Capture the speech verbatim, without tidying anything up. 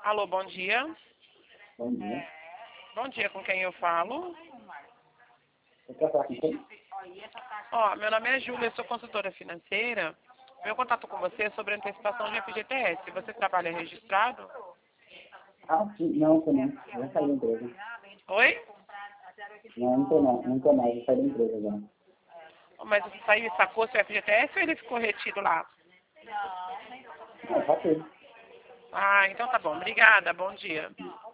Alô, bom dia. Bom dia. Bom dia, com quem eu falo? Você quer falar com quem? Ó, meu nome é Júlia, eu sou consultora financeira. Meu contato com você é sobre antecipação de F G T S. Você trabalha registrado? Ah, sim. Não, tô não. Já saí da empresa. Oi? Não, não tô não. Não tô mais. Já saí da empresa já. Mas você saiu e sacou seu F G T S ou ele ficou retido lá? Não, já fez. Ah, então tá bom. Obrigada, bom dia.